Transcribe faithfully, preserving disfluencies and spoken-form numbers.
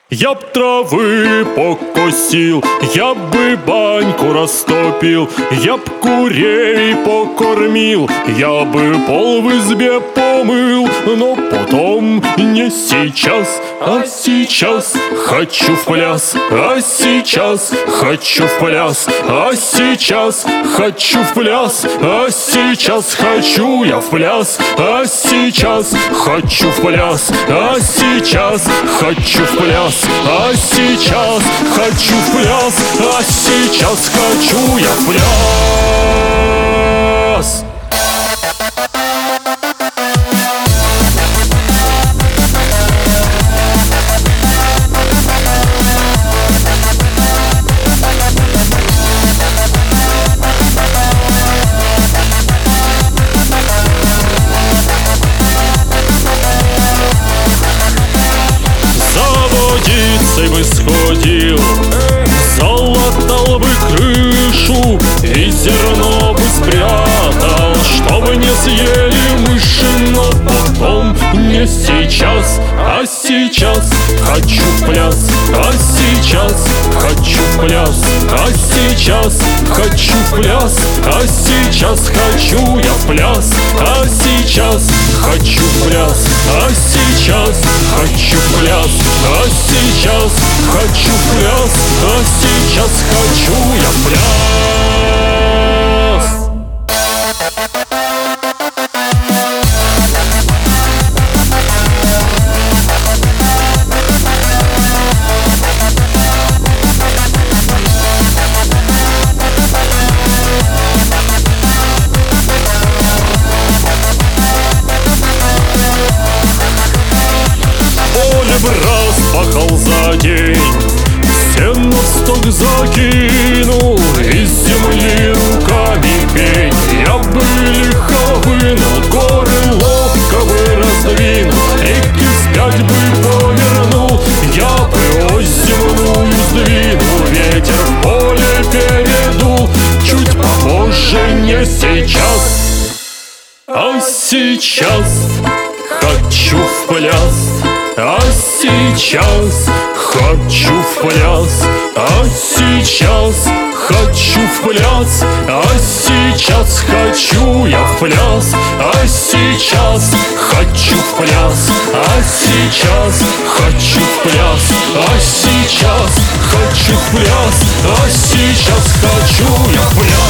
Я б травы покосил, я бы баньку растопил, я б курей покормил, я бы пол в избе помыл. Но потом не сейчас, а сейчас хочу в пляс, а сейчас хочу в пляс, а сейчас хочу в пляс, а сейчас хочу я в пляс, а сейчас хочу в пляс, а сейчас хочу в пляс. А сейчас хочу в пляс, а сейчас хочу я в пляс. Бы сходил, залатал бы крышу и зерно бы спрятал, чтобы не съели мыши. Но потом не сейчас, а сейчас хочу в пляс, а сейчас хочу в пляс, а сейчас хочу в пляс, а сейчас хочу я в пляс, а сейчас хочу в пляс, а сейчас хочу в пляс, а сейчас хочу в пляс, а сейчас хочу я в пляс. Поле бы раз пахал за день, сено в сток закинул, из земли руками пень. Я бы лихо вынул, горы ловко бы раздвинул, реки вспять бы повернул, я бы ось земную сдвинул, ветер в поле передул. Чуть попозже, не сейчас, а сейчас хочу в пляс, а сейчас хочу в пляс, а сейчас хочу в пляс, а сейчас хочу я в пляс, а сейчас хочу в пляс, а сейчас хочу в пляс, а сейчас хочу в пляс, а сейчас хочу я в пляс.